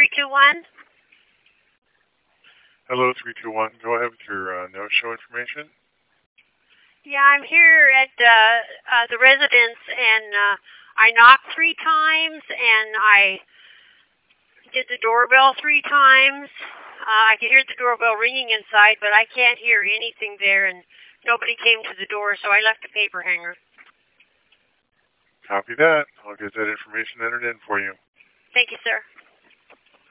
321. Hello, 321. Go ahead with your no-show information. Yeah, I'm here at the residence, and I knocked 3 times, and I did the doorbell 3 times. I can hear the doorbell ringing inside, but I can't hear anything there, and nobody came to the door, so I left a paper hanger. Copy that. I'll get that information entered in for you. Thank you, sir.